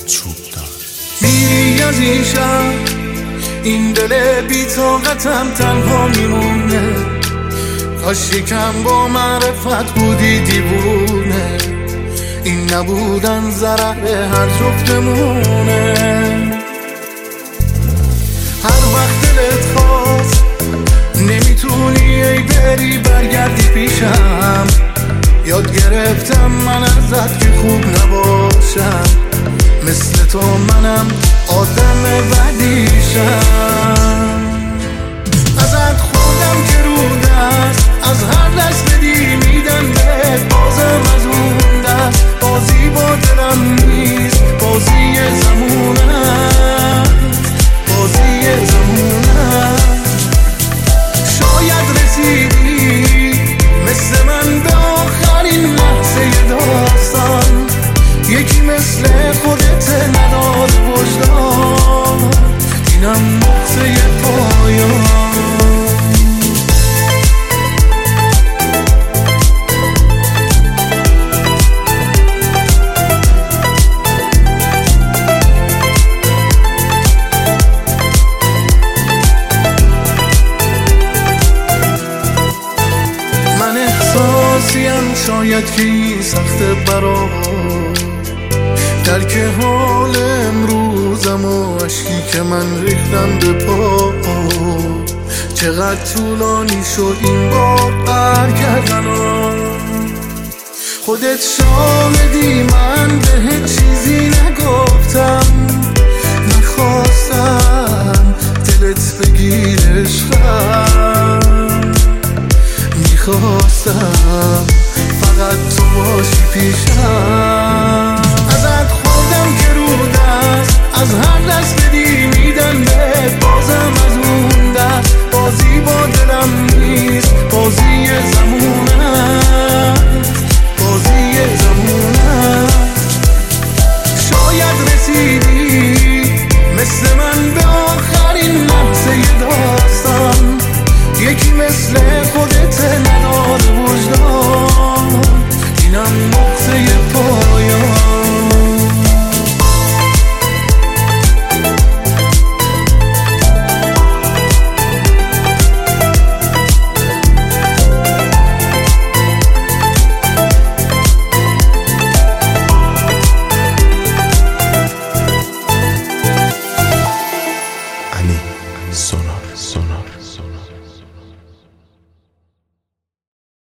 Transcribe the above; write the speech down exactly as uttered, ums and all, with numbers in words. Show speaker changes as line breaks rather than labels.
چوب دار.
میری از این شهر، این دل بی طاقتم تنها میمونه. کاش یکم با معرفت بودی دیوونه. این نبودن ضرر هر جفتمونه. هر وقت دلت خواست نمیتونی ای بری برگردی پیشم. یاد گرفتم من ازت که خوب نباشم. مثل تو منم آدم بدیشم. ازت خوردم که رو دست، از هر دست بدی میدم بهت. بازم از اون دست بازی با دلم نیست، بازی زمونه است، بازی زمونه است. شاید رسیدی مثل من به آخرین لحظه داستان. یکی مثل خودت نداره وجدان، اینم نقطه پایان. من احساسیم شاید که این سخته برام، درک حال امروزم و عشقی که من ریختم به پا. چقدر طولانی شد این بار قهر کردنم. خودت شاهدی من به چیزی نگفتم. نخواستم دلت بگیر عشقم، میخواستم فقط تو باشی پیشم. ازت خوردم که رو دست، از